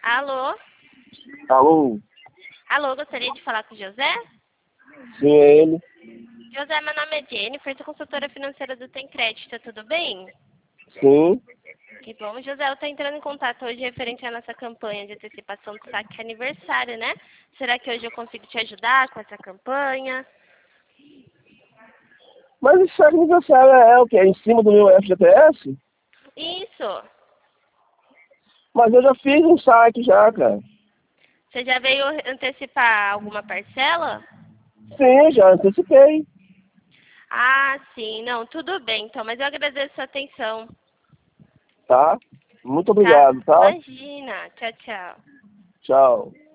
Alô? Alô? Alô, gostaria de falar com o José? Sim, é ele. José, meu nome é Jennifer, sou consultora financeira do Tem Crédito, tudo bem? Sim. Que bom. José, eu estou entrando em contato hoje referente à nossa campanha de antecipação do saque aniversário, né? Será que hoje eu consigo te ajudar com essa campanha? Mas esse saque aniversário é o quê? É em cima do meu FGTS? Isso! Mas eu já fiz um saque já, cara. Você já veio antecipar alguma parcela? Sim, já antecipei. Ah, sim. Não, tudo bem, então, mas eu agradeço a atenção. Tá? Muito Tá? obrigado, tá? Imagina. Tchau, tchau. Tchau.